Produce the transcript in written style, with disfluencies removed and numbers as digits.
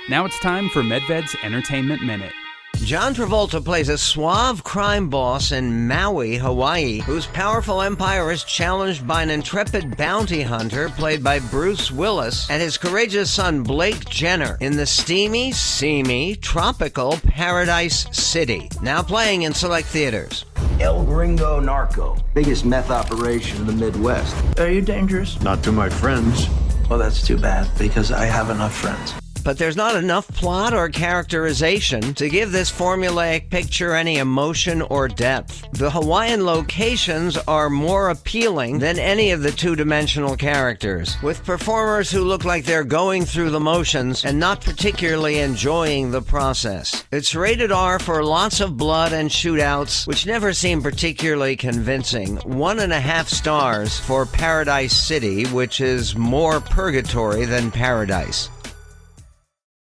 Now it's time for MedVed's Entertainment Minute. John Travolta plays a suave crime boss in Maui, Hawaii, whose powerful empire is challenged by an intrepid bounty hunter played by Bruce Willis and his courageous son Blake Jenner in the steamy, seamy, tropical Paradise City, now playing in select theaters. El Gringo Narco, biggest meth operation in the Midwest. Are you dangerous? Not to my friends. Well, that's too bad, because I have enough friends. But there's not enough plot or characterization to give this formulaic picture any emotion or depth. The Hawaiian locations are more appealing than any of the two-dimensional characters, with performers who look like they're going through the motions and not particularly enjoying the process. It's rated R for lots of blood and shootouts, which never seem particularly convincing. 1.5 stars for Paradise City, which is more purgatory than paradise.